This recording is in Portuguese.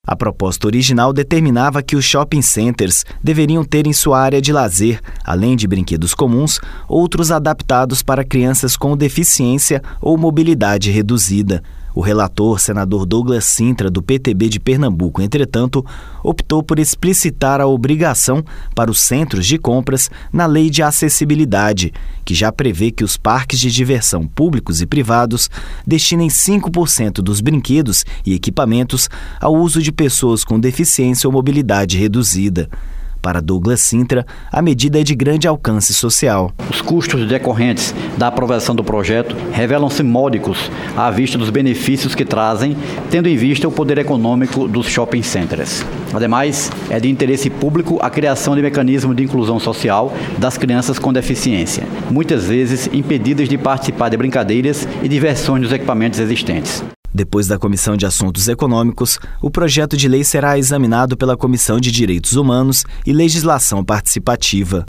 A proposta original determinava que os shopping centers deveriam ter em sua área de lazer, além de brinquedos comuns, outros adaptados para crianças com deficiência ou mobilidade reduzida. O relator, senador Douglas Sintra, do PTB de Pernambuco, entretanto, optou por explicitar a obrigação para os centros de compras na Lei de Acessibilidade, que já prevê que os parques de diversão públicos e privados destinem 5% dos brinquedos e equipamentos ao uso de pessoas com deficiência ou mobilidade reduzida. Para Douglas Sintra, a medida é de grande alcance social. Os custos decorrentes da aprovação do projeto revelam-se módicos à vista dos benefícios que trazem, tendo em vista o poder econômico dos shopping centers. Ademais, é de interesse público a criação de mecanismos de inclusão social das crianças com deficiência, muitas vezes impedidas de participar de brincadeiras e diversões nos equipamentos existentes. Depois da Comissão de Assuntos Econômicos, o projeto de lei será examinado pela Comissão de Direitos Humanos e Legislação Participativa.